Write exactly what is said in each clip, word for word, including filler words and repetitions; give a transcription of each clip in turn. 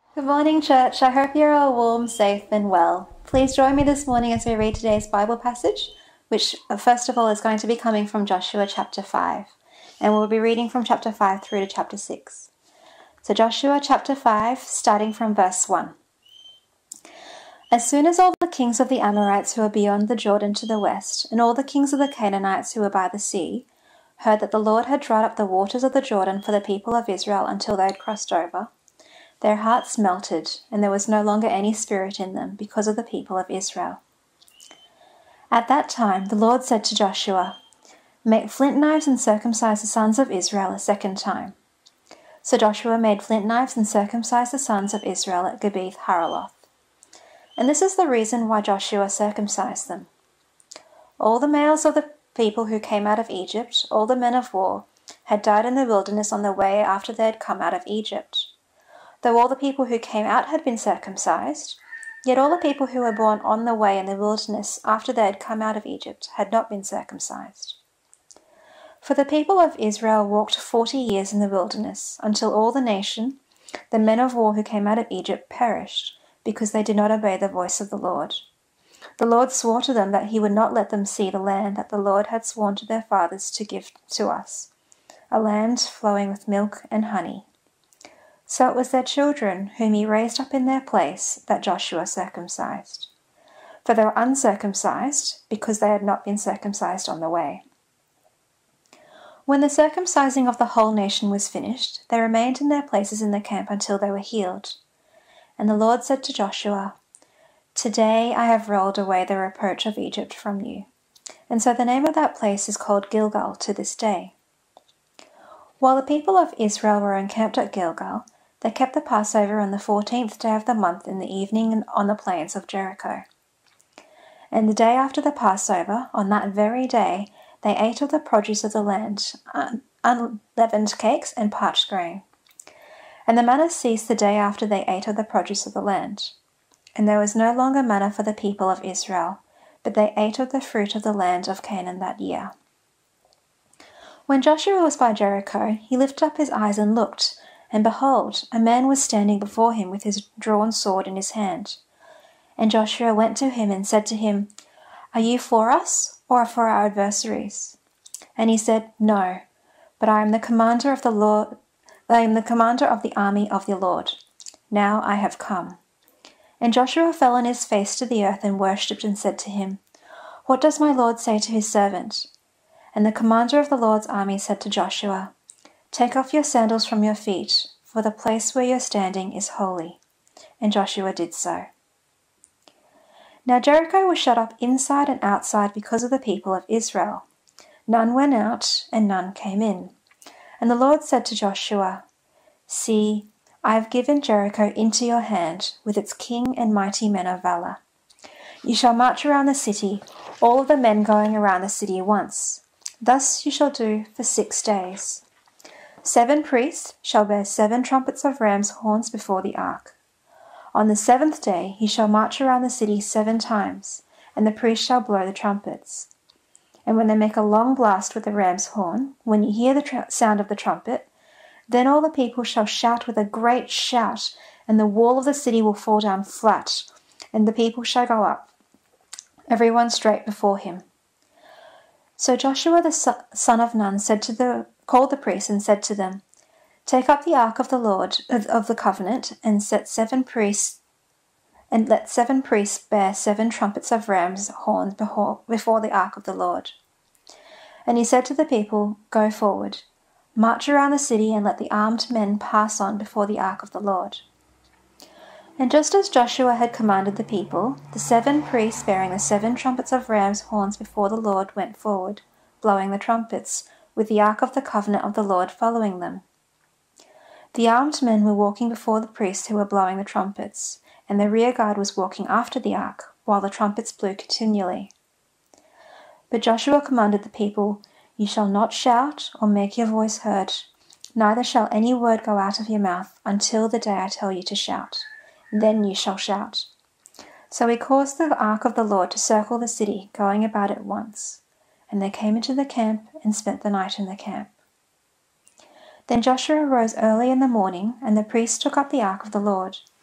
Good morning, church. I hope you're all warm, safe, and well. Please join me this morning as we read today's Bible passage, which, first of all, is going to be coming from Joshua chapter five. And we'll be reading from chapter five through to chapter six. So, Joshua chapter five, starting from verse one. As soon as all the kings of the Amorites who were beyond the Jordan to the west, and all the kings of the Canaanites who were by the sea, heard that the Lord had dried up the waters of the Jordan for the people of Israel until they had crossed over, their hearts melted, and there was no longer any spirit in them because of the people of Israel. At that time the Lord said to Joshua, "Make flint knives and circumcise the sons of Israel a second time." So Joshua made flint knives and circumcised the sons of Israel at Gibeath Haraloth. And this is the reason why Joshua circumcised them. All the males of the people who came out of Egypt, all the men of war, had died in the wilderness on the way after they had come out of Egypt. Though all the people who came out had been circumcised, yet all the people who were born on the way in the wilderness after they had come out of Egypt had not been circumcised. For the people of Israel walked forty years in the wilderness, until all the nation, the men of war who came out of Egypt, perished, because they did not obey the voice of the Lord. The Lord swore to them that he would not let them see the land that the Lord had sworn to their fathers to give to us, a land flowing with milk and honey. So it was their children, whom he raised up in their place, that Joshua circumcised. For they were uncircumcised, because they had not been circumcised on the way. When the circumcising of the whole nation was finished, they remained in their places in the camp until they were healed. And the Lord said to Joshua, "Today I have rolled away the reproach of Egypt from you." And so the name of that place is called Gilgal to this day. While the people of Israel were encamped at Gilgal, they kept the Passover on the fourteenth day of the month in the evening on the plains of Jericho. And the day after the Passover, on that very day, they ate of the produce of the land, unleavened cakes and parched grain. And the manna ceased the day after they ate of the produce of the land. And there was no longer manna for the people of Israel, but they ate of the fruit of the land of Canaan that year. When Joshua was by Jericho, he lifted up his eyes and looked, and behold, a man was standing before him with his drawn sword in his hand. And Joshua went to him and said to him, "Are you for us, or for our adversaries?" And he said, "No, but I am the commander of the Lord. I am the commander of the army of the Lord. Now I have come." And Joshua fell on his face to the earth and worshipped and said to him, "What does my Lord say to his servant?" And the commander of the Lord's army said to Joshua, "Take off your sandals from your feet, for the place where you're standing is holy." And Joshua did so. Now Jericho was shut up inside and outside because of the people of Israel. None went out, and none came in. And the Lord said to Joshua, "See, I have given Jericho into your hand, with its king and mighty men of valor. You shall march around the city, all of the men going around the city once. Thus you shall do for six days. Seven priests shall bear seven trumpets of ram's horns before the ark. On the seventh day he shall march around the city seven times, and the priests shall blow the trumpets. And when they make a long blast with the ram's horn, when you hear the tr- sound of the trumpet, then all the people shall shout with a great shout, and the wall of the city will fall down flat, and the people shall go up, every one straight before him." So Joshua the son of Nun said to the called the priests and said to them, "Take up the ark of the Lord of, of the covenant, and set seven priests, and let seven priests bear seven trumpets of ram's horns before, before the ark of the Lord." And he said to the people, "Go forward, march around the city, and let the armed men pass on before the ark of the Lord." And just as Joshua had commanded the people, the seven priests bearing the seven trumpets of ram's horns before the Lord went forward, blowing the trumpets, with the ark of the covenant of the Lord following them. The armed men were walking before the priests who were blowing the trumpets, and the rear guard was walking after the ark, while the trumpets blew continually. But Joshua commanded the people, "You shall not shout or make your voice heard, neither shall any word go out of your mouth until the day I tell you to shout. Then you shall shout." So he caused the ark of the Lord to circle the city, going about it once. And they came into the camp and spent the night in the camp. Then Joshua rose early in the morning, and the priests took up the ark of the Lord.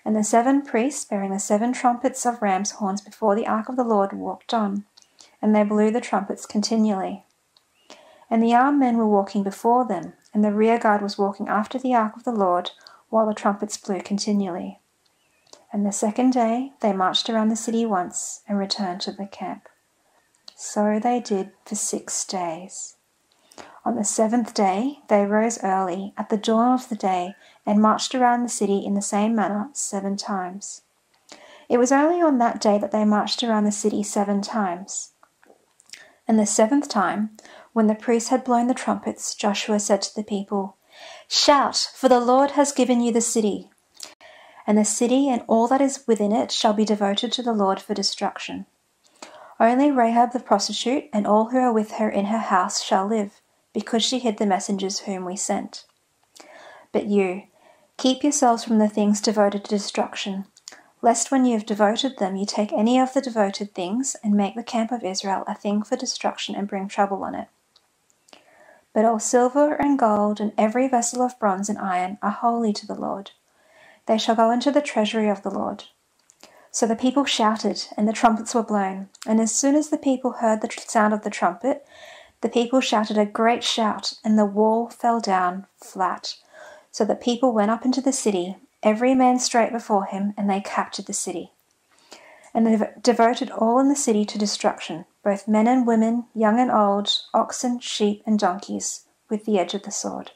And the seven priests, bearing the seven trumpets of ram's horns before the ark of the Lord, walked on, and they blew the trumpets continually. And the armed men were walking before them, and the rear guard was walking after the ark of the Lord, while the trumpets blew continually. And the second day they marched around the city once, and returned to the camp. So they did for six days. On the seventh day they rose early, at the dawn of the day, and marched around the city in the same manner seven times. It was only on that day that they marched around the city seven times. And the seventh time, when the priests had blown the trumpets, Joshua said to the people, "Shout, for the Lord has given you the city. And the city and all that is within it shall be devoted to the Lord for destruction. Only Rahab the prostitute and all who are with her in her house shall live, because she hid the messengers whom we sent. But you, keep yourselves from the things devoted to destruction, lest when you have devoted them you take any of the devoted things and make the camp of Israel a thing for destruction and bring trouble on it. But all silver and gold and every vessel of bronze and iron are holy to the Lord. They shall go into the treasury of the Lord." So the people shouted, and the trumpets were blown. And as soon as the people heard the sound of the trumpet, the people shouted a great shout, and the wall fell down flat. So the people went up into the city, every man straight before him, and they captured the city. And they devoted all in the city to destruction, both men and women, young and old, oxen, sheep, and donkeys, with the edge of the sword.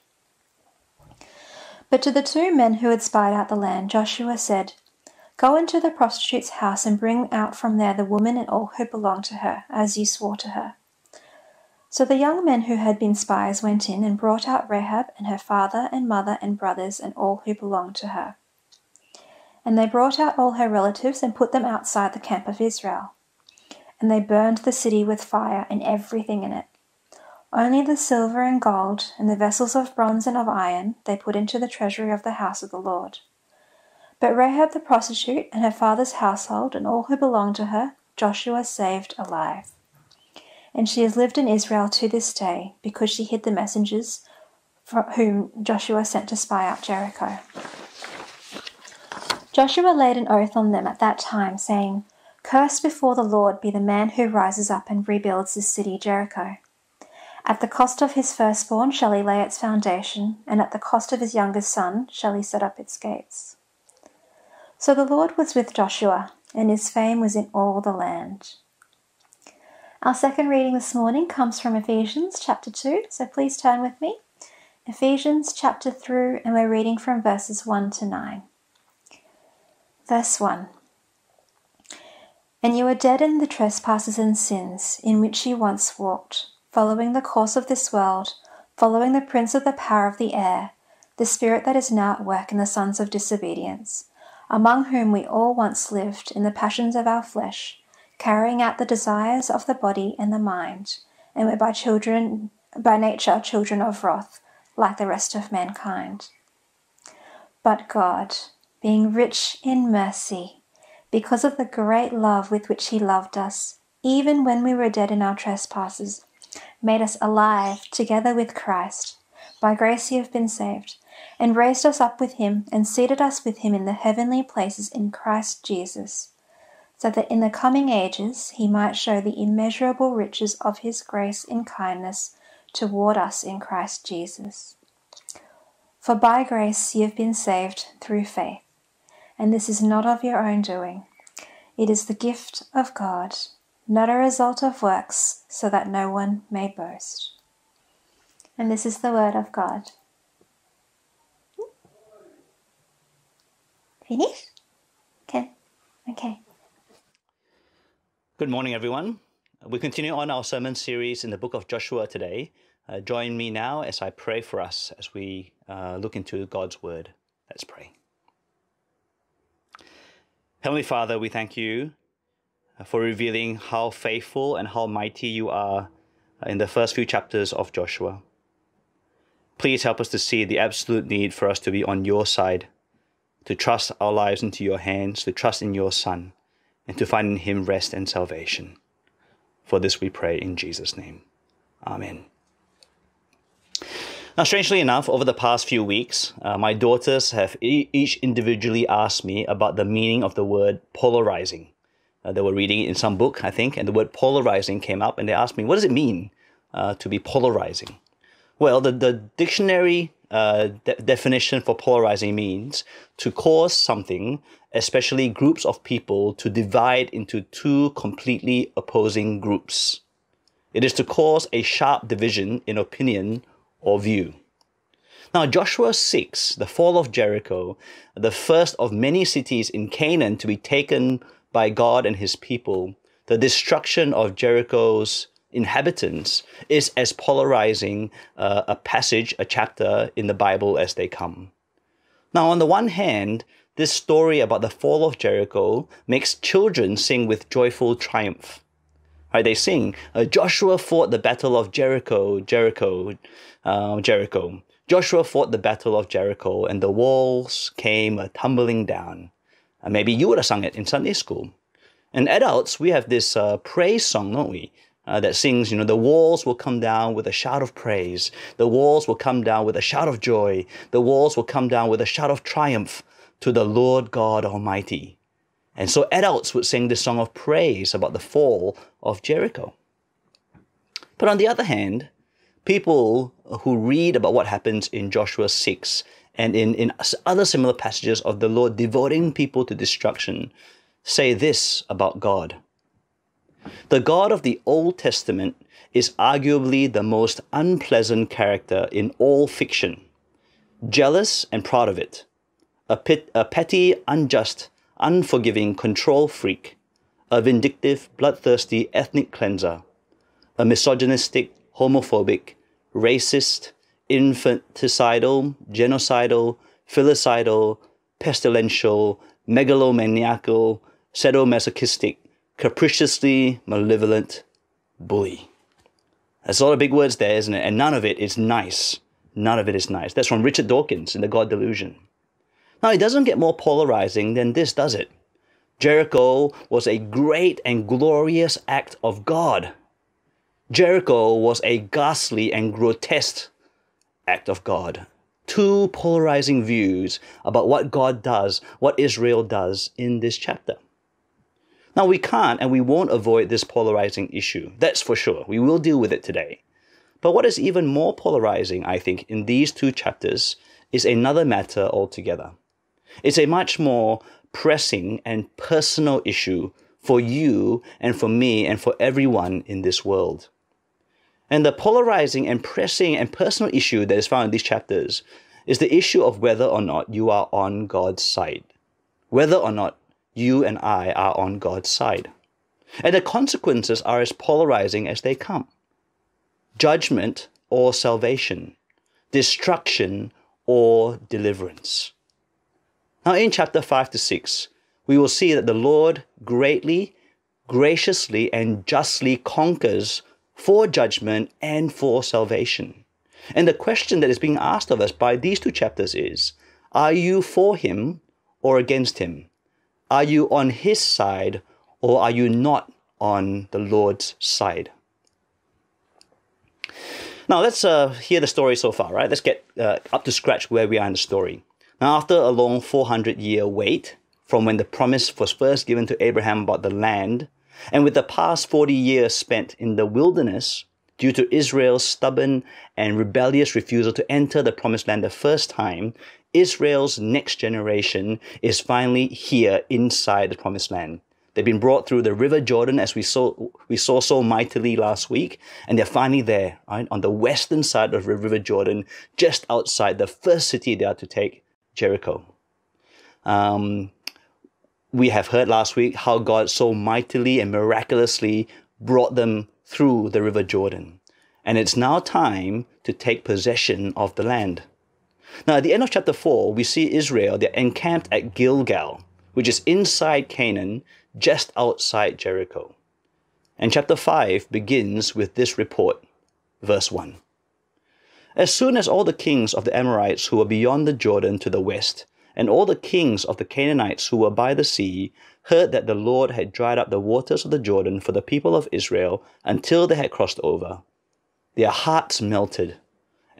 But to the two men who had spied out the land, Joshua said, "Go into the prostitute's house and bring out from there the woman and all who belong to her, as you swore to her." So the young men who had been spies went in and brought out Rahab and her father and mother and brothers and all who belonged to her. And they brought out all her relatives and put them outside the camp of Israel. And they burned the city with fire and everything in it. Only the silver and gold and the vessels of bronze and of iron they put into the treasury of the house of the Lord. But Rahab the prostitute and her father's household and all who belonged to her, Joshua saved alive. And she has lived in Israel to this day, because she hid the messengers whom Joshua sent to spy out Jericho. Joshua laid an oath on them at that time, saying, "Cursed before the Lord be the man who rises up and rebuilds this city Jericho. At the cost of his firstborn shall he lay its foundation, and at the cost of his youngest son shall he set up its gates." So the Lord was with Joshua, and his fame was in all the land. Our second reading this morning comes from Ephesians chapter two, so please turn with me. Ephesians chapter three, and we're reading from verses one to nine. Verse one. "And you were dead in the trespasses and sins, in which you once walked, following the course of this world, following the prince of the power of the air, the spirit that is now at work in the sons of disobedience, among whom we all once lived in the passions of our flesh, carrying out the desires of the body and the mind, and were by children, by nature children of wrath, like the rest of mankind. But God, being rich in mercy, because of the great love with which he loved us, even when we were dead in our trespasses, made us alive together with Christ. By grace you have been saved, and raised us up with him, and seated us with him in the heavenly places in Christ Jesus, so that in the coming ages he might show the immeasurable riches of his grace in kindness toward us in Christ Jesus. For by grace you have been saved through faith, and this is not of your own doing. It is the gift of God, not a result of works, so that no one may boast." And this is the word of God. Finish? Okay. Okay. Good morning, everyone. We continue on our sermon series in the book of Joshua today. Uh, join me now as I pray for us as we uh, look into God's word. Let's pray. Heavenly Father, we thank you for revealing how faithful and how mighty you are in the first few chapters of Joshua. Please help us to see the absolute need for us to be on your side, to trust our lives into your hands, to trust in your Son, and to find in him rest and salvation. For this we pray in Jesus' name. Amen. Now, strangely enough, over the past few weeks, uh, my daughters have e- each individually asked me about the meaning of the word polarizing. Uh, they were reading it in some book, I think, and the word polarizing came up, and they asked me, what does it mean uh, to be polarizing? Well, the, the dictionary uh, de- definition for polarizing means to cause something, especially groups of people, to divide into two completely opposing groups. It is to cause a sharp division in opinion or view. Now, Joshua six, the fall of Jericho, the first of many cities in Canaan to be taken by God and his people, the destruction of Jericho's inhabitants, is as polarizing uh, a passage, a chapter in the Bible as they come. Now, on the one hand, this story about the fall of Jericho makes children sing with joyful triumph. Right, they sing, uh, Joshua fought the battle of Jericho, Jericho, uh, Jericho. Joshua fought the battle of Jericho, and the walls came uh, tumbling down. Uh, maybe you would have sung it in Sunday school. And adults, we have this uh, praise song, don't we? Uh, that sings, you know, the walls will come down with a shout of praise. The walls will come down with a shout of joy. The walls will come down with a shout of triumph to the Lord God Almighty. And so adults would sing this song of praise about the fall of Jericho. But on the other hand, people who read about what happens in Joshua six and in, in other similar passages of the Lord devoting people to destruction say this about God. The God of the Old Testament is arguably the most unpleasant character in all fiction. Jealous and proud of it. A, pit, a petty, unjust, unforgiving control freak, a vindictive, bloodthirsty ethnic cleanser, a misogynistic, homophobic, racist, infanticidal, genocidal, filicidal, pestilential, megalomaniacal, sadomasochistic, capriciously malevolent bully. That's a lot of big words there, isn't it? And none of it is nice. None of it is nice. That's from Richard Dawkins in The God Delusion. Now, it doesn't get more polarizing than this, does it? Jericho was a great and glorious act of God. Jericho was a ghastly and grotesque act of God. Two polarizing views about what God does, what Israel does in this chapter. Now, we can't and we won't avoid this polarizing issue. That's for sure. We will deal with it today. But what is even more polarizing, I think, in these two chapters is another matter altogether. It's a much more pressing and personal issue for you and for me and for everyone in this world. And the polarizing and pressing and personal issue that is found in these chapters is the issue of whether or not you are on God's side. Whether or not you and I are on God's side. And the consequences are as polarizing as they come. Judgment or salvation. Destruction or deliverance. Now, in chapter five to six, we will see that the Lord greatly, graciously, and justly conquers for judgment and for salvation. And the question that is being asked of us by these two chapters is, are you for him or against him? Are you on his side or are you not on the Lord's side? Now, let's uh, hear the story so far, right? Let's get uh, up to scratch where we are in the story. Now, after a long four hundred year wait from when the promise was first given to Abraham about the land, and with the past forty years spent in the wilderness due to Israel's stubborn and rebellious refusal to enter the promised land the first time, Israel's next generation is finally here inside the promised land. They've been brought through the river Jordan, as we saw we saw so mightily last week, and they're finally there, right, on the western side of the river Jordan, just outside the first city they are to take, Jericho. Um, we have heard last week how God so mightily and miraculously brought them through the river Jordan. And it's now time to take possession of the land. Now, at the end of chapter four, we see Israel, they're encamped at Gilgal, which is inside Canaan, just outside Jericho. And chapter five begins with this report, verse one. As soon as all the kings of the Amorites who were beyond the Jordan to the west, and all the kings of the Canaanites who were by the sea, heard that the Lord had dried up the waters of the Jordan for the people of Israel until they had crossed over, their hearts melted,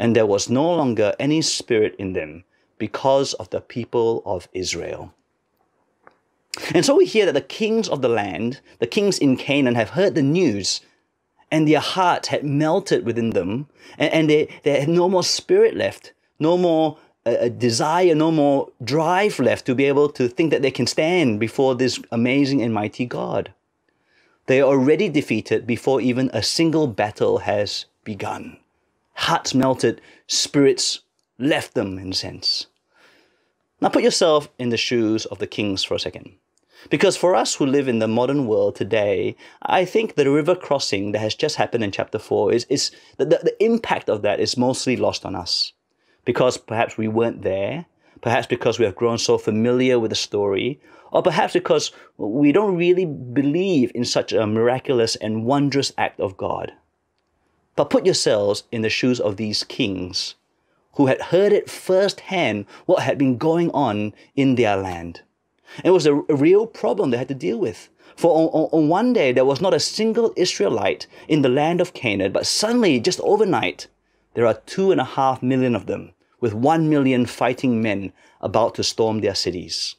and there was no longer any spirit in them because of the people of Israel. And so we hear that the kings of the land, the kings in Canaan, have heard the news, and their hearts had melted within them, and, and they, they had no more spirit left, no more uh, desire, no more drive left to be able to think that they can stand before this amazing and mighty God. They are already defeated before even a single battle has begun. Hearts melted, spirits left them in a sense. Now put yourself in the shoes of the kings for a second. Because for us who live in the modern world today, I think the river crossing that has just happened in chapter four is, is the, the, the impact of that is mostly lost on us. Because perhaps we weren't there, perhaps because we have grown so familiar with the story, or perhaps because we don't really believe in such a miraculous and wondrous act of God. But put yourselves in the shoes of these kings who had heard it firsthand what had been going on in their land. It was a, a real problem they had to deal with. For on, on one day, there was not a single Israelite in the land of Canaan, but suddenly, just overnight, there are two and a half million of them, with one million fighting men about to storm their cities.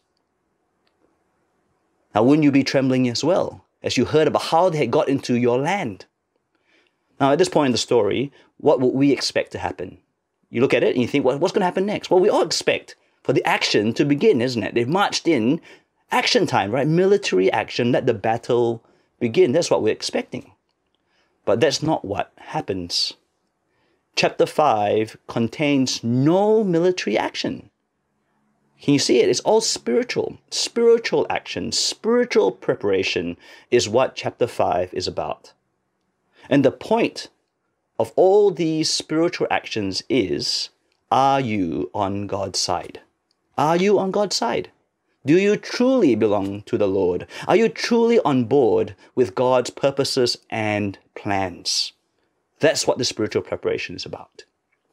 Now, wouldn't you be trembling as well, as you heard about how they had got into your land? Now, at this point in the story, what would we expect to happen? You look at it and you think, well, what's going to happen next? Well, we all expect for the action to begin, isn't it? They've marched in, action time, right? Military action, let the battle begin. That's what we're expecting. But that's not what happens. Chapter five contains no military action. Can you see it? It's all spiritual. Spiritual action, spiritual preparation is what chapter five is about. And the point of all these spiritual actions is, are you on God's side? Are you on God's side? Do you truly belong to the Lord? Are you truly on board with God's purposes and plans? That's what the spiritual preparation is about.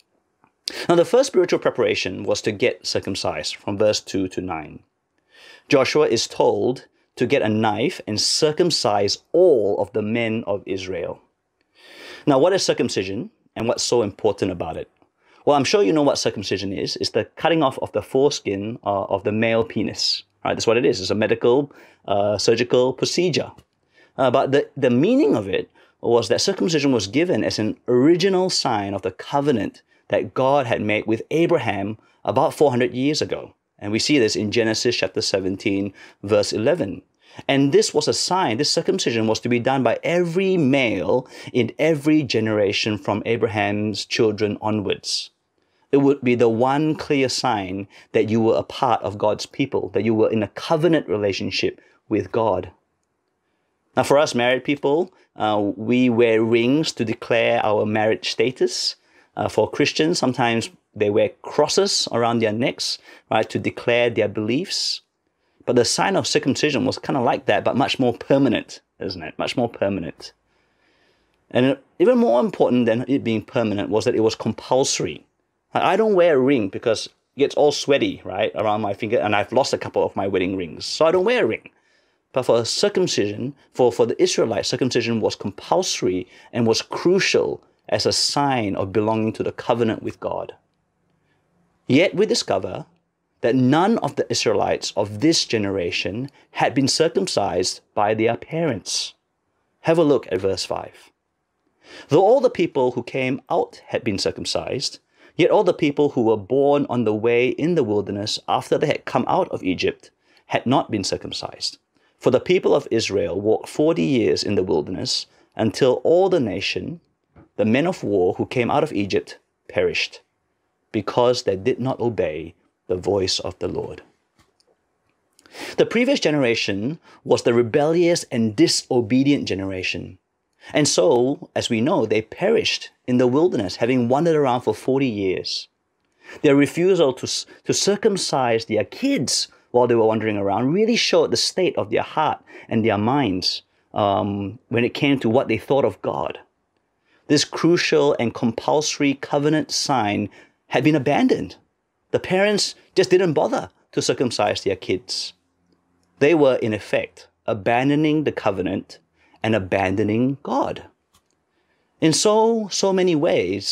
Now, the first spiritual preparation was to get circumcised, from verse two to nine. Joshua is told to get a knife and circumcise all of the men of Israel. Now, what is circumcision and what's so important about it? Well, I'm sure you know what circumcision is. It's the cutting off of the foreskin uh, of the male penis. Right? That's what it is. It's a medical, uh, surgical procedure. Uh, but the, the meaning of it was that circumcision was given as an original sign of the covenant that God had made with Abraham about four hundred years ago. And we see this in Genesis chapter seventeen, verse eleven. And this was a sign, this circumcision was to be done by every male in every generation from Abraham's children onwards. It would be the one clear sign that you were a part of God's people, that you were in a covenant relationship with God. Now, for us married people, uh, we wear rings to declare our marriage status. Uh, for Christians, sometimes they wear crosses around their necks, right, to declare their beliefs. But the sign of circumcision was kind of like that, but much more permanent, isn't it? Much more permanent. And even more important than it being permanent was that it was compulsory. I don't wear a ring because it gets all sweaty, right, around my finger, and I've lost a couple of my wedding rings, so I don't wear a ring. But for circumcision, for, for the Israelites, circumcision was compulsory and was crucial as a sign of belonging to the covenant with God. Yet we discover that none of the Israelites of this generation had been circumcised by their parents. Have a look at verse five. Though all the people who came out had been circumcised, yet all the people who were born on the way in the wilderness after they had come out of Egypt had not been circumcised. For the people of Israel walked forty years in the wilderness until all the nation, the men of war who came out of Egypt, perished, because they did not obey the voice of the Lord. The previous generation was the rebellious and disobedient generation. And so, as we know, they perished in the wilderness, having wandered around for forty years. Their refusal to, to circumcise their kids while they were wandering around really showed the state of their heart and their minds um, when it came to what they thought of God. This crucial and compulsory covenant sign had been abandoned. The parents just didn't bother to circumcise their kids. They were, in effect, abandoning the covenant and abandoning God. In so, so many ways,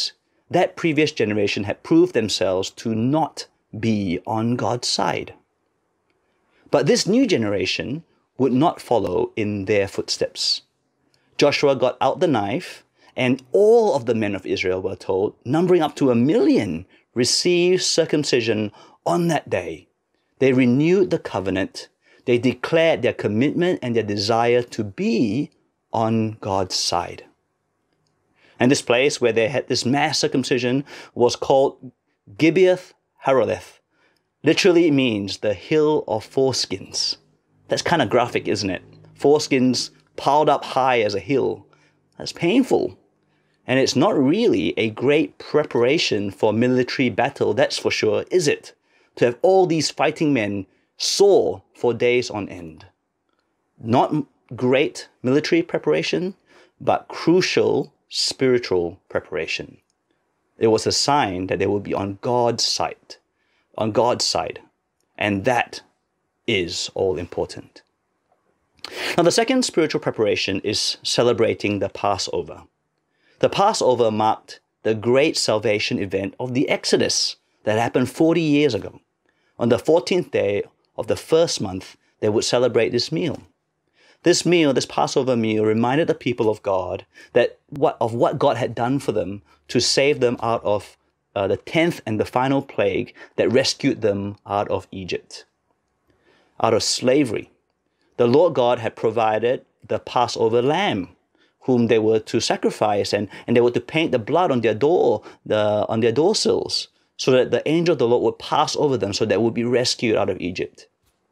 that previous generation had proved themselves to not be on God's side. But this new generation would not follow in their footsteps. Joshua got out the knife, and all of the men of Israel were told, numbering up to a million, received circumcision on that day. They renewed the covenant. They declared their commitment and their desire to be on God's side. And this place where they had this mass circumcision was called Gibeath Haaraleth. Literally means the hill of foreskins. That's kind of graphic, isn't it? Foreskins piled up high as a hill. That's painful. And it's not really a great preparation for military battle, that's for sure, is it? To have all these fighting men sore for days on end. Not great military preparation, but crucial spiritual preparation. It was a sign that they would be on God's side, on God's side. And that is all important. Now, the second spiritual preparation is celebrating the Passover. The Passover marked the great salvation event of the Exodus that happened forty years ago. On the fourteenth day of the first month, they would celebrate this meal. This meal, this Passover meal, reminded the people of God that what of what God had done for them to save them out of uh, the tenth and the final plague that rescued them out of Egypt, out of slavery. The Lord God had provided the Passover lamb, whom they were to sacrifice, and, and they were to paint the blood on their door, the, on their door sills, so that the angel of the Lord would pass over them, so they would be rescued out of Egypt.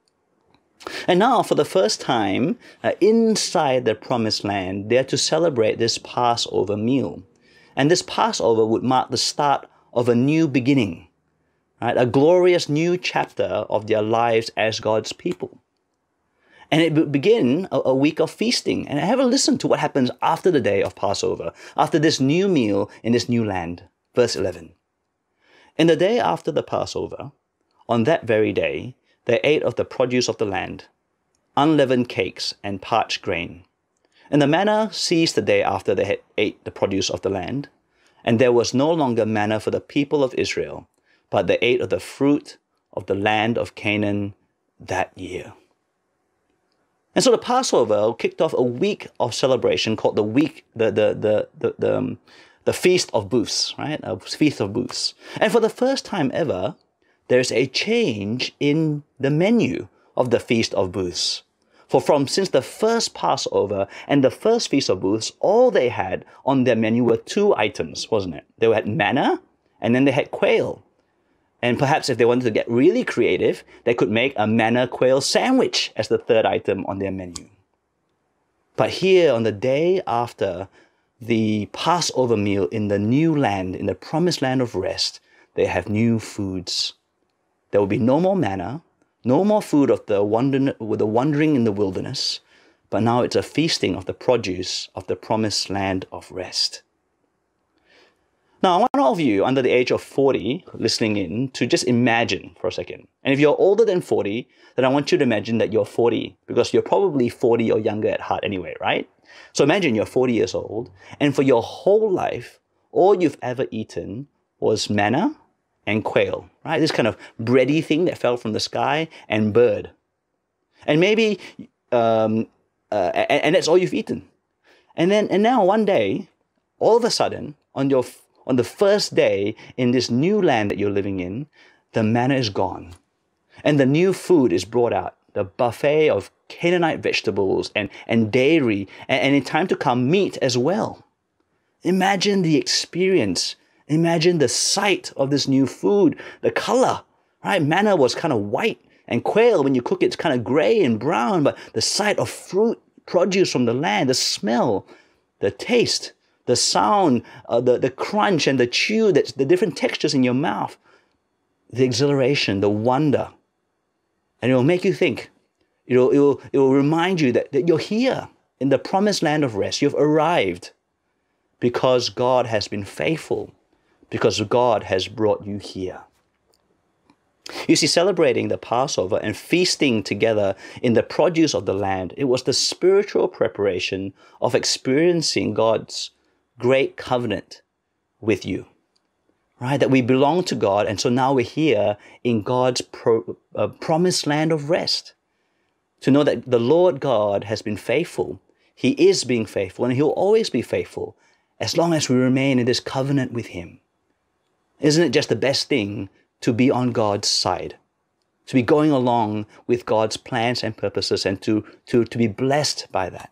And now, for the first time, uh, inside the promised land, they are to celebrate this Passover meal. And this Passover would mark the start of a new beginning, right? A glorious new chapter of their lives as God's people. And it would begin a, a week of feasting. And have a listen to what happens after the day of Passover, after this new meal in this new land. Verse eleven. In the day after the Passover, on that very day, they ate of the produce of the land, unleavened cakes and parched grain. And the manna ceased the day after they had ate the produce of the land, and there was no longer manna for the people of Israel, but they ate of the fruit of the land of Canaan that year. And so the Passover kicked off a week of celebration called the week, the the the the the, um, the Feast of Booths, right? A Feast of Booths. And for the first time ever, there's a change in the menu of the Feast of Booths. For from since the first Passover and the first Feast of Booths, all they had on their menu were two items, wasn't it? They had manna, and then they had quail. And perhaps if they wanted to get really creative, they could make a manna quail sandwich as the third item on their menu. But here, on the day after the Passover meal in the new land, in the promised land of rest, they have new foods. There will be no more manna, no more food of the wandering, with the wandering in the wilderness, but now it's a feasting of the produce of the promised land of rest. Now, I want all of you under the age of forty listening in to just imagine for a second. And if you're older than forty, then I want you to imagine that you're forty, because you're probably forty or younger at heart anyway, right? So imagine you're forty years old, and for your whole life, all you've ever eaten was manna and quail, right? This kind of bready thing that fell from the sky, and bird. And maybe, um, uh, and, and that's all you've eaten. And then, and now one day, all of a sudden, on your on the first day in this new land that you're living in, the manna is gone. And the new food is brought out, the buffet of Canaanite vegetables and, and dairy, and, and in time to come, meat as well. Imagine the experience. Imagine the sight of this new food, the color, right? Manna was kind of white, and quail, when you cook it, it's kind of gray and brown, but the sight of fruit, produce from the land, the smell, the taste, the sound, uh, the, the crunch and the chew, that's the different textures in your mouth, the exhilaration, the wonder. And it will make you think. It will, it will, it will remind you that, that you're here in the promised land of rest. You've arrived because God has been faithful, because God has brought you here. You see, celebrating the Passover and feasting together in the produce of the land, it was the spiritual preparation of experiencing God's great covenant with you. right? That we belong to God, and so now we're here in God's pro, uh, promised land of rest. To know that the Lord God has been faithful. He is being faithful, and He'll always be faithful as long as we remain in this covenant with Him. Isn't it just the best thing to be on God's side? To be going along with God's plans and purposes, and to, to, to be blessed by that.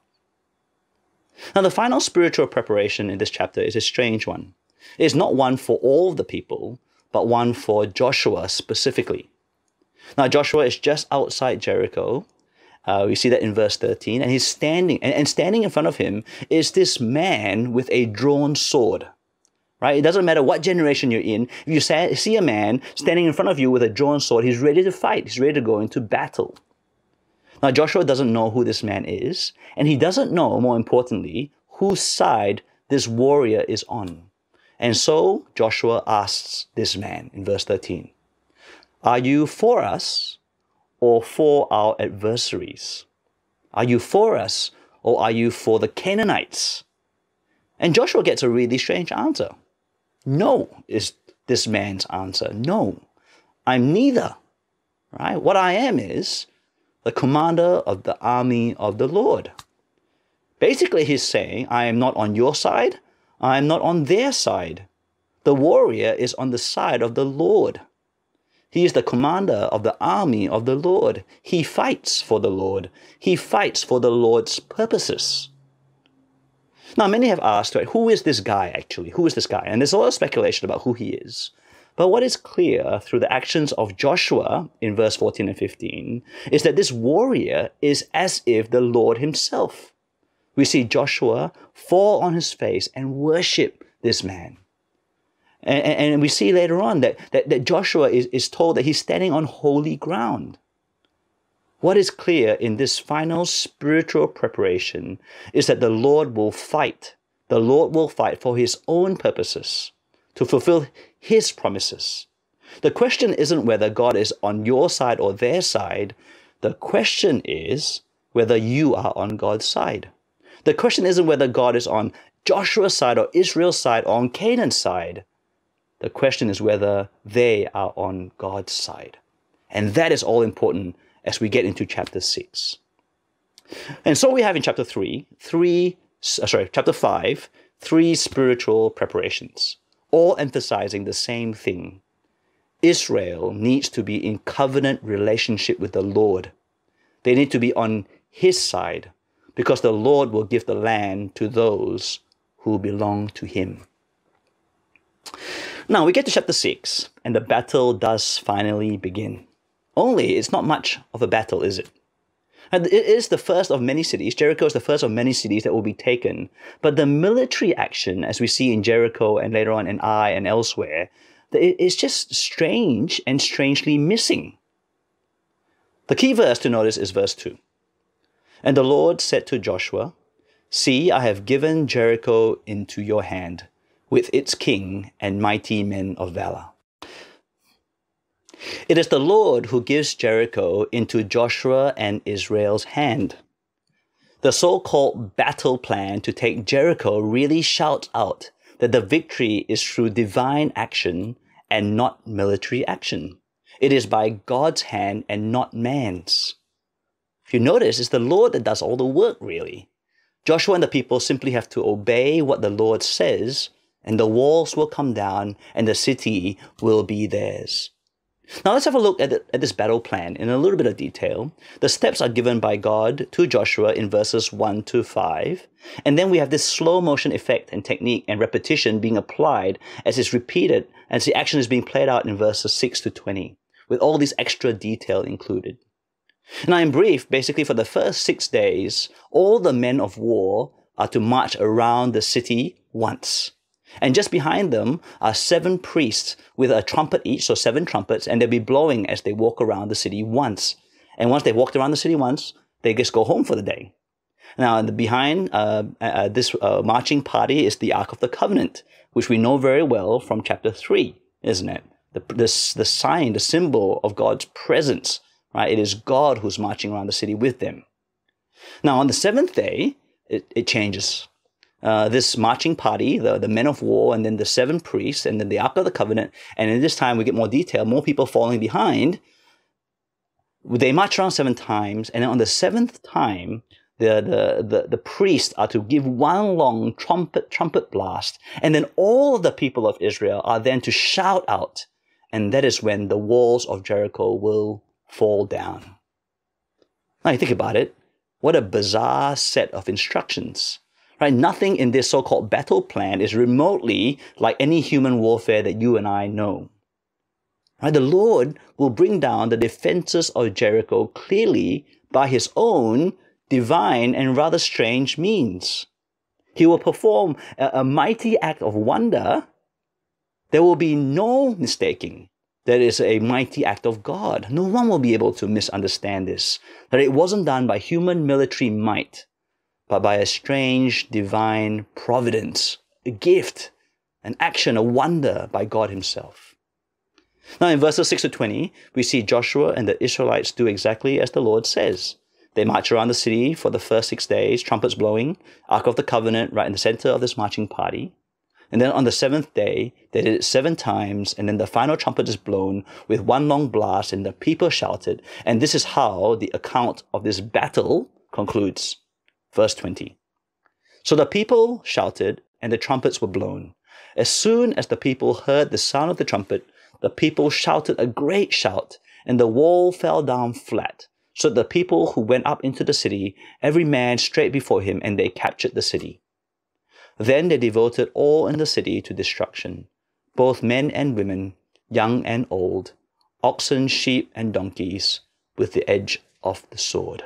Now, the final spiritual preparation in this chapter is a strange one. It is not one for all the people, but one for Joshua specifically. Now, Joshua is just outside Jericho. Uh, we see that in verse thirteen, and he's standing, and, and standing in front of him is this man with a drawn sword. Right? It doesn't matter what generation you're in. If you see a man standing in front of you with a drawn sword, he's ready to fight. He's ready to go into battle. Now, Joshua doesn't know who this man is, and he doesn't know, more importantly, whose side this warrior is on. And so Joshua asks this man in verse thirteen, "Are you for us or for our adversaries? Are you for us or are you for the Canaanites?" And Joshua gets a really strange answer. No, is this man's answer. No, I'm neither. Right? What I am is the commander of the army of the Lord. Basically, he's saying, I am not on your side. I am not on their side. The warrior is on the side of the Lord. He is the commander of the army of the Lord. He fights for the Lord. He fights for the Lord's purposes. Now, many have asked, right, who is this guy actually? Who is this guy? And there's a lot of speculation about who he is. But what is clear through the actions of Joshua in verse fourteen and fifteen is that this warrior is as if the Lord himself. We see Joshua fall on his face and worship this man. And, and we see later on that, that, that Joshua is, is told that he's standing on holy ground. What is clear in this final spiritual preparation is that the Lord will fight. The Lord will fight for His own purposes, to fulfill His promises. The question isn't whether God is on your side or their side. The question is whether you are on God's side. The question isn't whether God is on Joshua's side or Israel's side or on Canaan's side. The question is whether they are on God's side. And that is all important as we get into chapter six. And so we have in chapter three, three, sorry, chapter five, three spiritual preparations, all emphasizing the same thing. Israel needs to be in covenant relationship with the Lord. They need to be on His side, because the Lord will give the land to those who belong to Him. Now we get to chapter six, and the battle does finally begin. Only it's not much of a battle, is it? And it is the first of many cities. Jericho is the first of many cities that will be taken. But the military action, as we see in Jericho and later on in Ai and elsewhere, is just strange and strangely missing. The key verse to notice is verse two. And the Lord said to Joshua, "See, I have given Jericho into your hand, with its king and mighty men of valor." It is the Lord who gives Jericho into Joshua and Israel's hand. The so-called battle plan to take Jericho really shouts out that the victory is through divine action and not military action. It is by God's hand and not man's. If you notice, it's the Lord that does all the work, really. Joshua and the people simply have to obey what the Lord says, and the walls will come down and the city will be theirs. Now let's have a look at, the, at this battle plan in a little bit of detail. The steps are given by God to Joshua in verses one to five. And then we have this slow motion effect and technique and repetition being applied as it's repeated, as the action is being played out in verses six to twenty, with all this extra detail included. Now in brief, basically for the first six days, all the men of war are to march around the city once. And just behind them are seven priests with a trumpet each, so seven trumpets, and they'll be blowing as they walk around the city once. And once they've walked around the city once, they just go home for the day. Now, behind uh, uh, this uh, marching party is the Ark of the Covenant, which we know very well from chapter three, isn't it? The, the, the sign, the symbol of God's presence, right? It is God who's marching around the city with them. Now, on the seventh day, it, it changes. uh, this marching party, the, the men of war, and then the seven priests, and then the Ark of the Covenant, and in this time we get more detail, more people falling behind. They march around seven times, and then on the seventh time, the, the, the, the priests are to give one long trumpet, trumpet blast, and then all of the people of Israel are then to shout out, and that is when the walls of Jericho will fall down. Now you think about it, what a bizarre set of instructions. Right? Nothing in this so-called battle plan is remotely like any human warfare that you and I know. Right? The Lord will bring down the defenses of Jericho clearly by his own divine and rather strange means. He will perform a, a mighty act of wonder. There will be no mistaking that it is a mighty act of God. No one will be able to misunderstand this, that it wasn't done by human military might, but by a strange divine providence, a gift, an action, a wonder by God himself. Now in verses six to twenty, we see Joshua and the Israelites do exactly as the Lord says. They march around the city for the first six days, trumpets blowing, Ark of the Covenant right in the center of this marching party. And then on the seventh day, they did it seven times, and then the final trumpet is blown with one long blast, and the people shouted. And this is how the account of this battle concludes. Verse twenty. So the people shouted, and the trumpets were blown. As soon as the people heard the sound of the trumpet, the people shouted a great shout, and the wall fell down flat. So the people who went up into the city, every man straight before him, and they captured the city. Then they devoted all in the city to destruction, both men and women, young and old, oxen, sheep, and donkeys, with the edge of the sword.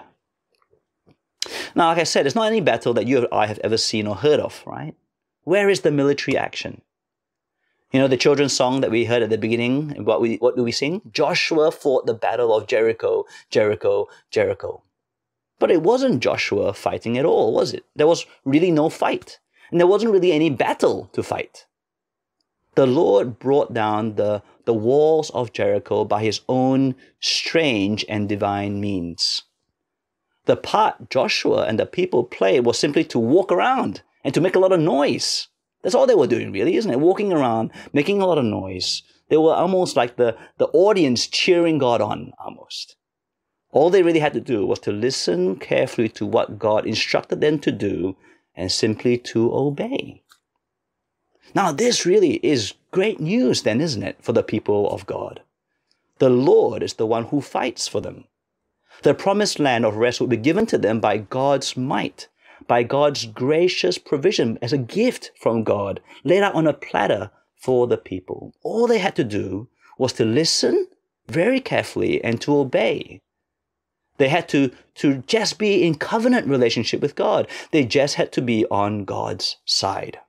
Now, like I said, it's not any battle that you or I have ever seen or heard of, right? Where is the military action? You know, the children's song that we heard at the beginning, what, we, what do we sing? Joshua fought the battle of Jericho, Jericho, Jericho. But it wasn't Joshua fighting at all, was it? There was really no fight. And there wasn't really any battle to fight. The Lord brought down the, the walls of Jericho by his own strange and divine means. The part Joshua and the people played was simply to walk around and to make a lot of noise. That's all they were doing, really, isn't it? Walking around, making a lot of noise. They were almost like the, the audience cheering God on, almost. All they really had to do was to listen carefully to what God instructed them to do and simply to obey. Now, this really is great news then, isn't it, for the people of God? The Lord is the one who fights for them. The promised land of rest will be given to them by God's might, by God's gracious provision as a gift from God, laid out on a platter for the people. All they had to do was to listen very carefully and to obey. They had to, to just be in covenant relationship with God. They just had to be on God's side.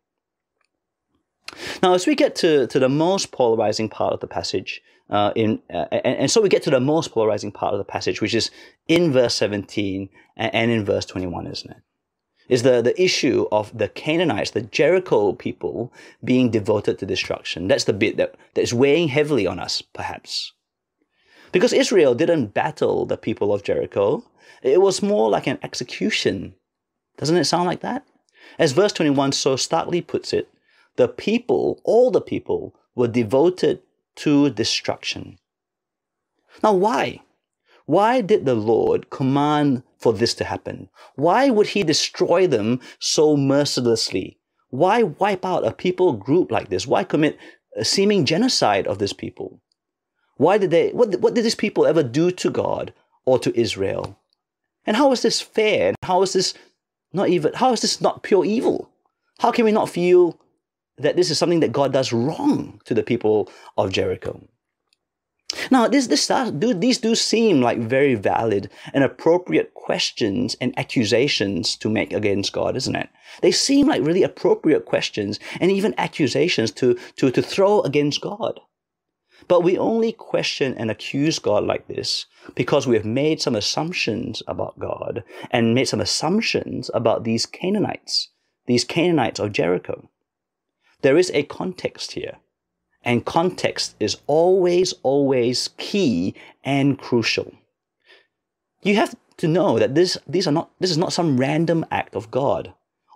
Now, as we get to, to the most polarizing part of the passage, uh, in uh, and, and so we get to the most polarizing part of the passage, which is in verse seventeen and, and in verse twenty-one, isn't it? Is the, the issue of the Canaanites, the Jericho people, being devoted to destruction. That's the bit that, that is weighing heavily on us, perhaps. Because Israel didn't battle the people of Jericho. It was more like an execution. Doesn't it sound like that? As verse twenty-one so starkly puts it, the people, all the people, were devoted to destruction. Now why? Why did the Lord command for this to happen? Why would he destroy them so mercilessly? Why wipe out a people group like this? Why commit a seeming genocide of this people? Why did they, what, what did these people ever do to God or to Israel? And how is this fair? And how is this not even, how is this not pure evil? How can we not feel that this is something that God does wrong to the people of Jericho? Now, this, this does, do, these do seem like very valid and appropriate questions and accusations to make against God, isn't it? They seem like really appropriate questions and even accusations to, to, to throw against God. But we only question and accuse God like this because we have made some assumptions about God and made some assumptions about these Canaanites, these Canaanites of Jericho. There is a context here, and context is always, always key and crucial. You have to know that this, these are not, this is not some random act of God,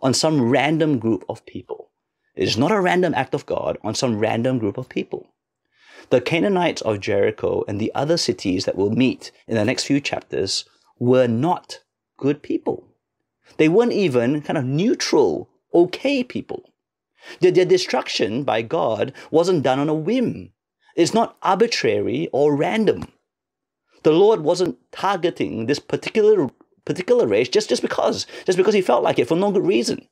on some random group of people. It is not a random act of God on some random group of people. The Canaanites of Jericho and the other cities that we'll meet in the next few chapters were not good people. They weren't even kind of neutral, okay people. Their, their destruction by God wasn't done on a whim. It's not arbitrary or random. The Lord wasn't targeting this particular, particular race just, just because, just because he felt like it for no good reason.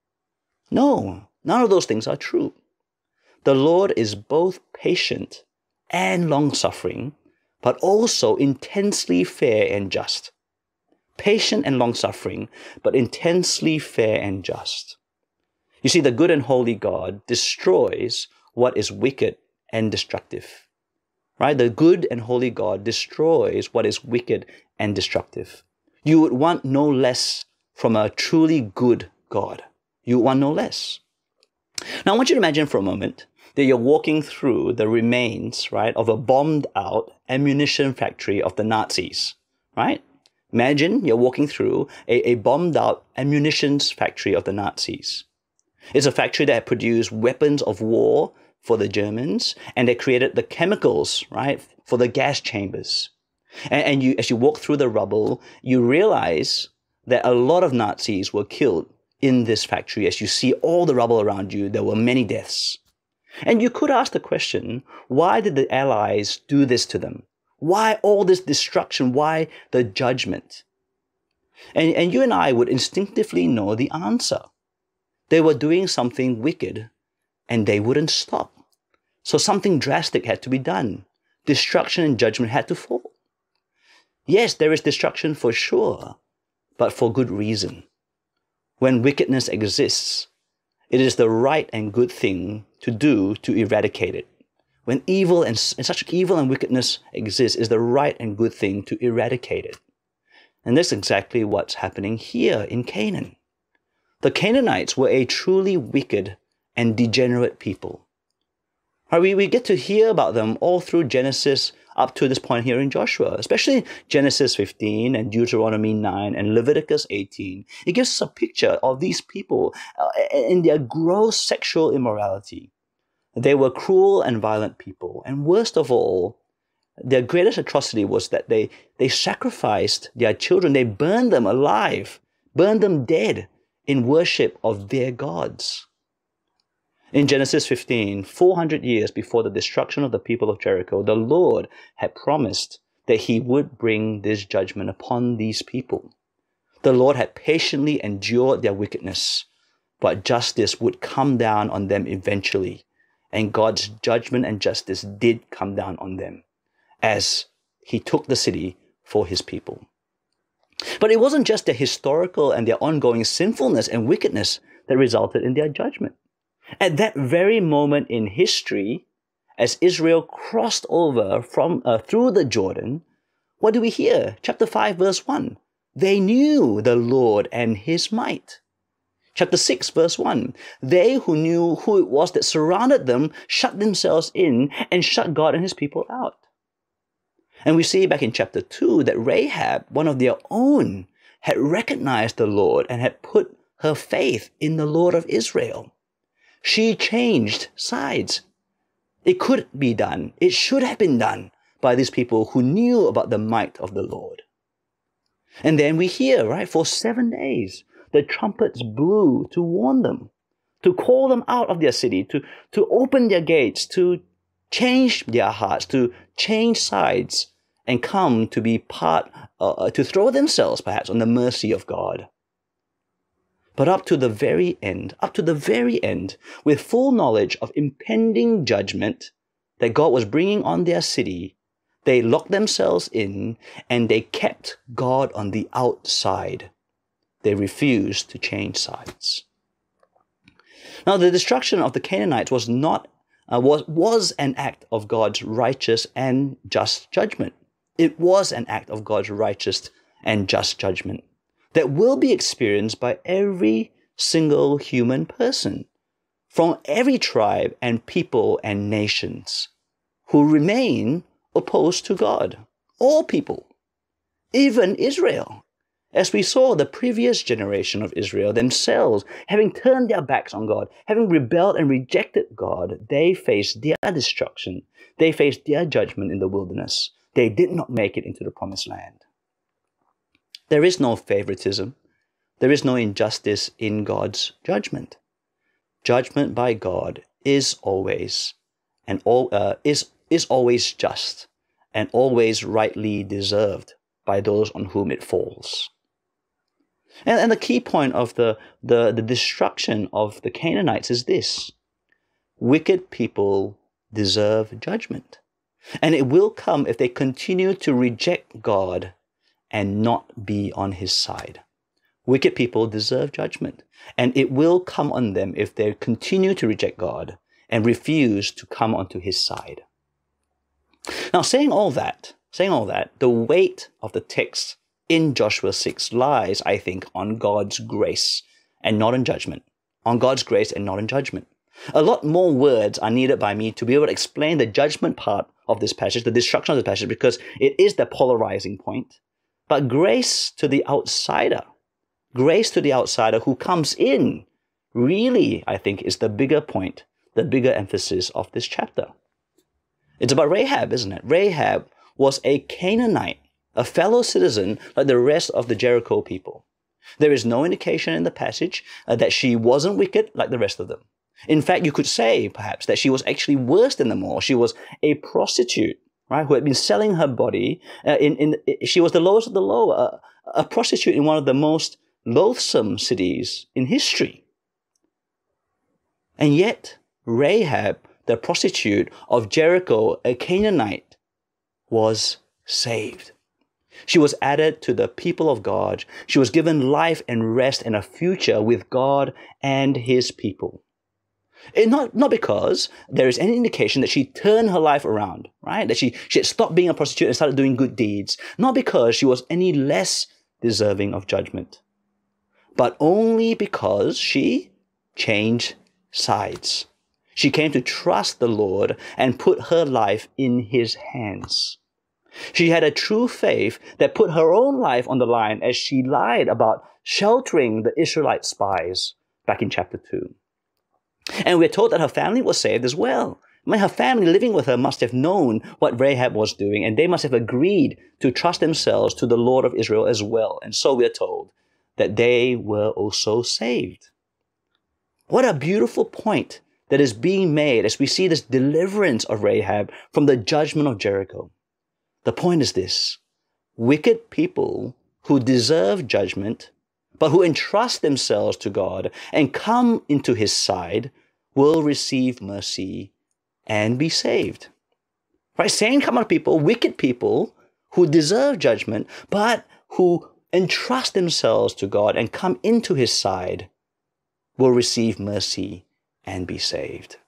No, none of those things are true. The Lord is both patient and long-suffering, but also intensely fair and just. Patient and long-suffering, but intensely fair and just. You see, the good and holy God destroys what is wicked and destructive. Right? The good and holy God destroys what is wicked and destructive. You would want no less from a truly good God. You would want no less. Now, I want you to imagine for a moment that you're walking through the remains, right, of a bombed-out ammunition factory of the Nazis, right? Imagine you're walking through a, a bombed-out ammunitions factory of the Nazis. It's a factory that produced weapons of war for the Germans, and they created the chemicals, right, for the gas chambers. And, and you, as you walk through the rubble, you realize that a lot of Nazis were killed in this factory. As you see all the rubble around you, there were many deaths. And you could ask the question, why did the Allies do this to them? Why all this destruction? Why the judgment? And, and you and I would instinctively know the answer. They were doing something wicked, and they wouldn't stop. So something drastic had to be done. Destruction and judgment had to fall. Yes, there is destruction for sure, but for good reason. When wickedness exists, it is the right and good thing to do to eradicate it. When evil and, and such evil and wickedness exists, it is the right and good thing to eradicate it. And that's exactly what's happening here in Canaan. The Canaanites were a truly wicked and degenerate people. Right, we, we get to hear about them all through Genesis up to this point here in Joshua, especially Genesis fifteen and Deuteronomy nine and Leviticus eighteen. It gives us a picture of these people uh, in their gross sexual immorality. They were cruel and violent people. And worst of all, their greatest atrocity was that they, they sacrificed their children. They burned them alive, burned them dead in worship of their gods. In Genesis fifteen, four hundred years before the destruction of the people of Jericho, the Lord had promised that he would bring this judgment upon these people. The Lord had patiently endured their wickedness, but justice would come down on them eventually. And God's judgment and justice did come down on them as he took the city for his people. But it wasn't just their historical and their ongoing sinfulness and wickedness that resulted in their judgment. At that very moment in history, as Israel crossed over from uh, through the Jordan, what do we hear? Chapter five, verse one. They knew the Lord and his might. Chapter six, verse one. They who knew who it was that surrounded them shut themselves in and shut God and his people out. And we see back in chapter two that Rahab, one of their own, had recognized the Lord and had put her faith in the Lord of Israel. She changed sides. It could be done. It should have been done by these people who knew about the might of the Lord. And then we hear, right, for seven days, the trumpets blew to warn them, to call them out of their city, to, to open their gates, to change their hearts, to change sides, and come to be part, uh, to throw themselves perhaps on the mercy of God. But up to the very end, up to the very end, with full knowledge of impending judgment that God was bringing on their city, they locked themselves in and they kept God on the outside. They refused to change sides. Now, the destruction of the Canaanites was not uh, was was an act of God's righteous and just judgment. It was an act of God's righteous and just judgment that will be experienced by every single human person from every tribe and people and nations who remain opposed to God. All people, even Israel. As we saw, the previous generation of Israel themselves, having turned their backs on God, having rebelled and rejected God, they faced their destruction. They faced their judgment in the wilderness. They did not make it into the promised land. There is no favoritism. There is no injustice in God's judgment. Judgment by God is always and all uh, is is always just and always rightly deserved by those on whom it falls. And, and the key point of the, the, the destruction of the Canaanites is this: wicked people deserve judgment. And it will come if they continue to reject God and not be on his side. Wicked people deserve judgment, and it will come on them if they continue to reject God and refuse to come onto his side. Now, saying all that, saying all that, the weight of the text in Joshua six lies, I think, on God's grace and not in judgment. On God's grace and not in judgment. A lot more words are needed by me to be able to explain the judgment part of this passage, the destruction of the passage, because it is the polarizing point. But grace to the outsider, grace to the outsider who comes in, really, I think, is the bigger point, the bigger emphasis of this chapter. It's about Rahab, isn't it? Rahab was a Canaanite, a fellow citizen like the rest of the Jericho people. There is no indication in the passage uh, that she wasn't wicked like the rest of them. In fact, you could say, perhaps, that she was actually worse than them all. She was a prostitute, right, who had been selling her body. Uh, in, in, she was the lowest of the low, uh, a prostitute in one of the most loathsome cities in history. And yet, Rahab, the prostitute of Jericho, a Canaanite, was saved. She was added to the people of God. She was given life and rest and a future with God and his people. It not, not because there is any indication that she turned her life around, right? That she, she had stopped being a prostitute and started doing good deeds. Not because she was any less deserving of judgment, but only because she changed sides. She came to trust the Lord and put her life in his hands. She had a true faith that put her own life on the line as she lied about sheltering the Israelite spies back in chapter two. And we're told that her family was saved as well. I mean, her family living with her must have known what Rahab was doing, and they must have agreed to trust themselves to the Lord of Israel as well. And so we're told that they were also saved. What a beautiful point that is being made as we see this deliverance of Rahab from the judgment of Jericho. The point is this: wicked people who deserve judgment, but who entrust themselves to God and come into his side, will receive mercy and be saved. Right? Same kind of people, wicked people who deserve judgment, but who entrust themselves to God and come into his side, will receive mercy and be saved.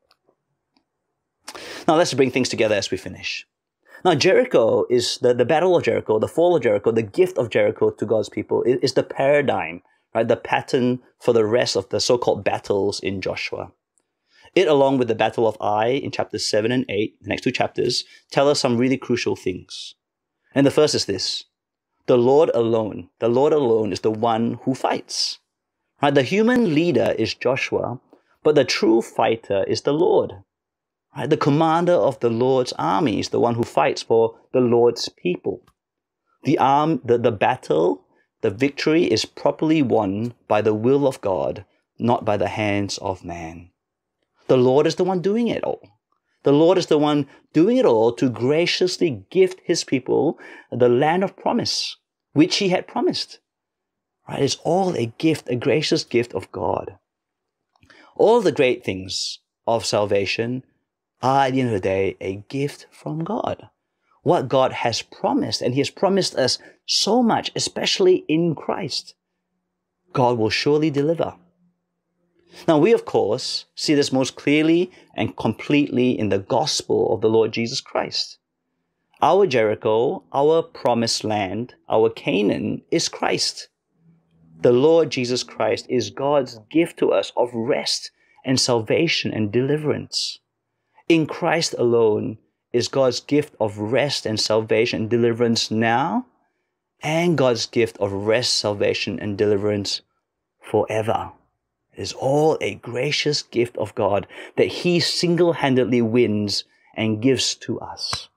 Now let's bring things together as we finish. Now, Jericho is the, the battle of Jericho, the fall of Jericho, the gift of Jericho to God's people is, is the paradigm, right? The pattern for the rest of the so-called battles in Joshua. It, along with the battle of Ai in chapters seven and eight, the next two chapters, tell us some really crucial things. And the first is this: the Lord alone, the Lord alone is the one who fights. Right? The human leader is Joshua, but the true fighter is the Lord. Right? The commander of the Lord's army is the one who fights for the Lord's people. The, arm, the, the battle, the victory is properly won by the will of God, not by the hands of man. The Lord is the one doing it all. The Lord is the one doing it all to graciously gift his people the land of promise, which he had promised. Right? It's all a gift, a gracious gift of God. All the great things of salvation are, at the end of the day, a gift from God. What God has promised, and he has promised us so much, especially in Christ, God will surely deliver. Now, we, of course, see this most clearly and completely in the gospel of the Lord Jesus Christ. Our Jericho, our promised land, our Canaan is Christ. The Lord Jesus Christ is God's gift to us of rest and salvation and deliverance. In Christ alone is God's gift of rest and salvation and deliverance now and God's gift of rest, salvation, and deliverance forever. It is all a gracious gift of God that He single-handedly wins and gives to us.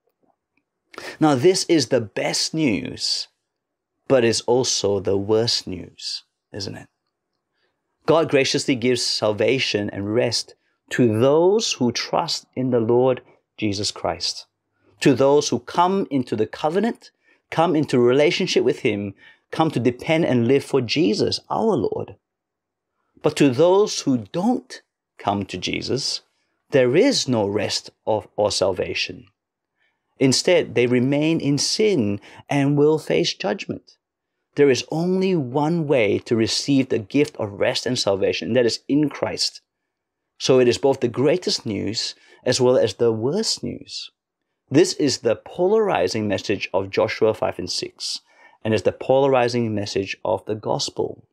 Now, this is the best news, but it's also the worst news, isn't it? God graciously gives salvation and rest to those who trust in the Lord Jesus Christ, to those who come into the covenant, come into relationship with Him, come to depend and live for Jesus, our Lord. But to those who don't come to Jesus, there is no rest of, or salvation. Instead, they remain in sin and will face judgment. There is only one way to receive the gift of rest and salvation, and that is in Christ. So it is both the greatest news as well as the worst news. This is the polarizing message of Joshua five and six, and is the polarizing message of the gospel.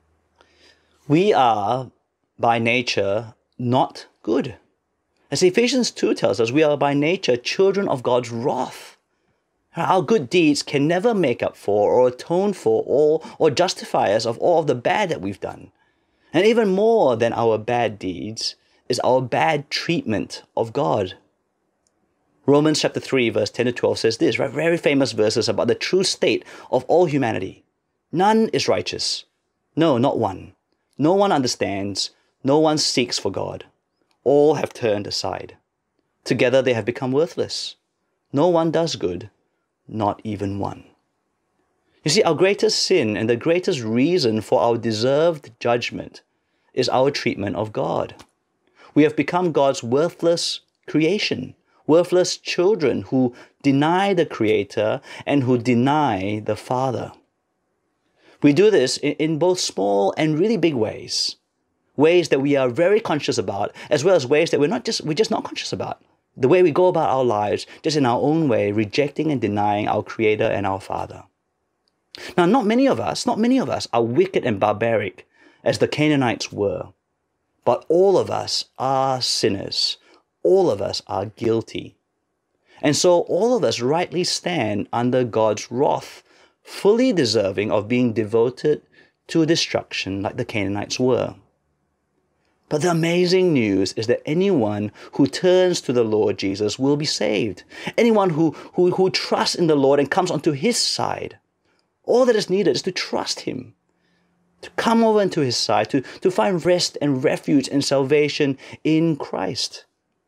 We are, by nature, not good. As Ephesians two tells us, we are by nature children of God's wrath. Our good deeds can never make up for or atone for or, or justify us of all of the bad that we've done. And even more than our bad deeds is our bad treatment of God. Romans chapter three, verse ten to twelve says this, right? Very famous verses about the true state of all humanity. None is righteous. No, not one. No one understands. No one seeks for God. All have turned aside. Together they have become worthless. No one does good, not even one. You see, our greatest sin and the greatest reason for our deserved judgment is our treatment of God. We have become God's worthless creation, worthless children who deny the Creator and who deny the Father. We do this in both small and really big ways, ways that we are very conscious about, as well as ways that we're not just we're just not conscious about. The way we go about our lives, just in our own way, rejecting and denying our Creator and our Father. Now, not many of us, not many of us are wicked and barbaric as the Canaanites were, but all of us are sinners. All of us are guilty. And so all of us rightly stand under God's wrath, fully deserving of being devoted to destruction like the Canaanites were. But the amazing news is that anyone who turns to the Lord Jesus will be saved. Anyone who, who, who trusts in the Lord and comes onto His side, all that is needed is to trust Him, to come over into His side, to, to find rest and refuge and salvation in Christ.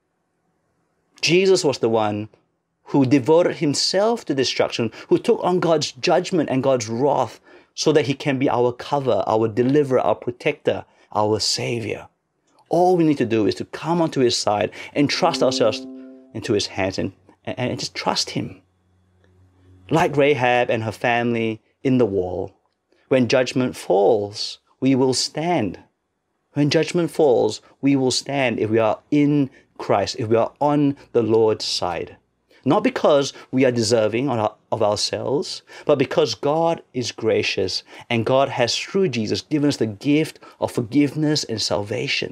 Jesus was the one who devoted Himself to destruction, who took on God's judgment and God's wrath so that He can be our cover, our deliverer, our protector, our Savior. All we need to do is to come onto His side and trust ourselves into His hands and, and, and just trust Him. Like Rahab and her family in the wall, when judgment falls, we will stand. When judgment falls, we will stand if we are in Christ, if we are on the Lord's side. Not because we are deserving of ourselves, but because God is gracious and God has, through Jesus, given us the gift of forgiveness and salvation.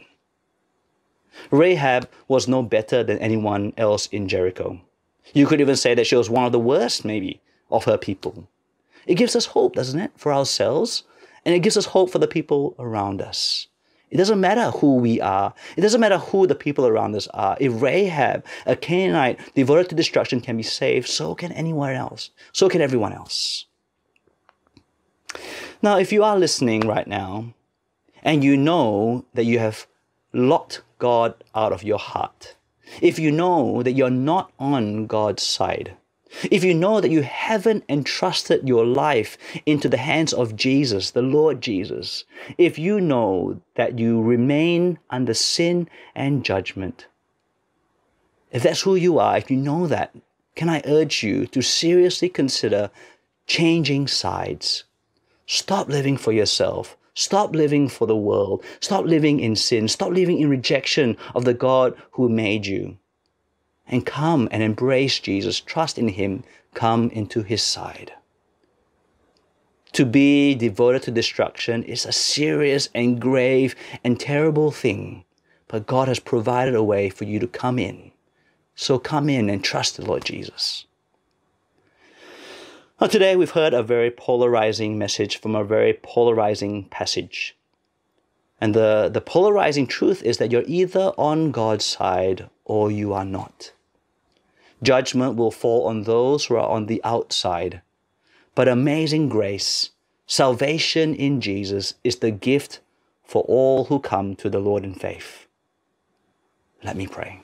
Rahab was no better than anyone else in Jericho. You could even say that she was one of the worst, maybe, of her people. It gives us hope, doesn't it, for ourselves? And it gives us hope for the people around us. It doesn't matter who we are. It doesn't matter who the people around us are. If Rahab, a Canaanite devoted to destruction, can be saved, so can anyone else. So can everyone else. Now, if you are listening right now, and you know that you have locked God out of your heart, if you know that you're not on God's side, if you know that you haven't entrusted your life into the hands of Jesus, the Lord Jesus, if you know that you remain under sin and judgment, if that's who you are, if you know that, can I urge you to seriously consider changing sides? Stop living for yourself. Stop living for the world. Stop living in sin. Stop living in rejection of the God who made you. And come and embrace Jesus. Trust in Him. Come into His side. To be devoted to destruction is a serious and grave and terrible thing. But God has provided a way for you to come in. So come in and trust the Lord Jesus. Now, today we've heard a very polarizing message from a very polarizing passage. And the, the polarizing truth is that you're either on God's side or you are not. Judgment will fall on those who are on the outside. But amazing grace, salvation in Jesus, is the gift for all who come to the Lord in faith. Let me pray.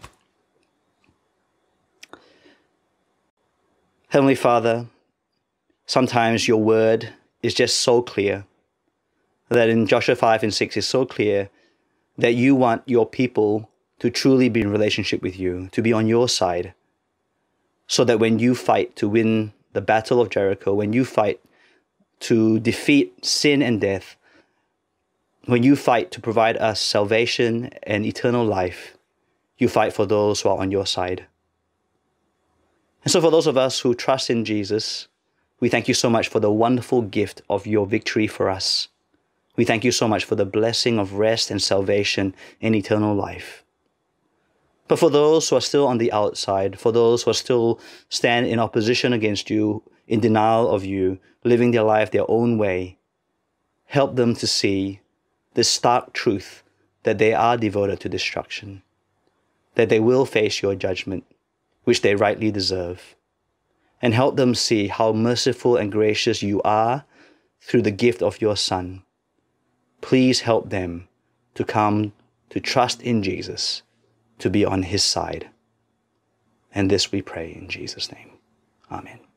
Heavenly Father, sometimes your word is just so clear, that in Joshua five and six is so clear that you want your people to truly be in relationship with you, to be on your side, so that when you fight to win the battle of Jericho, when you fight to defeat sin and death, when you fight to provide us salvation and eternal life, you fight for those who are on your side. And so for those of us who trust in Jesus, we thank you so much for the wonderful gift of your victory for us. We thank you so much for the blessing of rest and salvation in eternal life. But for those who are still on the outside, for those who are still stand in opposition against you, in denial of you, living their life their own way, help them to see this stark truth that they are devoted to destruction, that they will face your judgment, which they rightly deserve, and help them see how merciful and gracious you are through the gift of your Son. Please help them to come to trust in Jesus, to be on his side. And this we pray in Jesus' name. Amen.